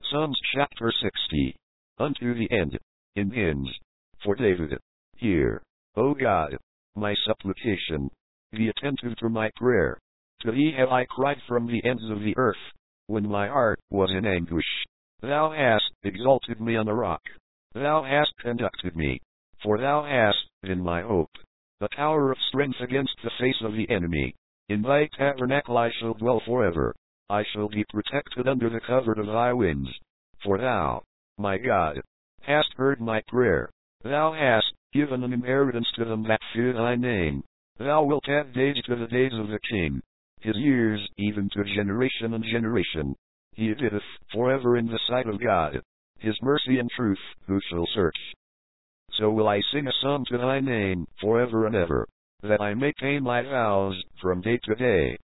Psalms chapter 60. Unto the end. In hymns. For David. Hear, O God, my supplication. Be attentive to my prayer. To thee have I cried from the ends of the earth, when my heart was in anguish. Thou hast exalted me on a rock. Thou hast conducted me. For thou hast been my hope, a tower of strength against the face of the enemy. In thy tabernacle I shall dwell forever. I shall be protected under the covert of thy wings. For thou, my God, hast heard my prayer. Thou hast given an inheritance to them that fear thy name. Thou wilt add days to the days of the king, his years even to generation and generation. He liveth forever in the sight of God. His mercy and truth who shall search? So will I sing a song to thy name forever and ever, that I may pay my vows from day to day.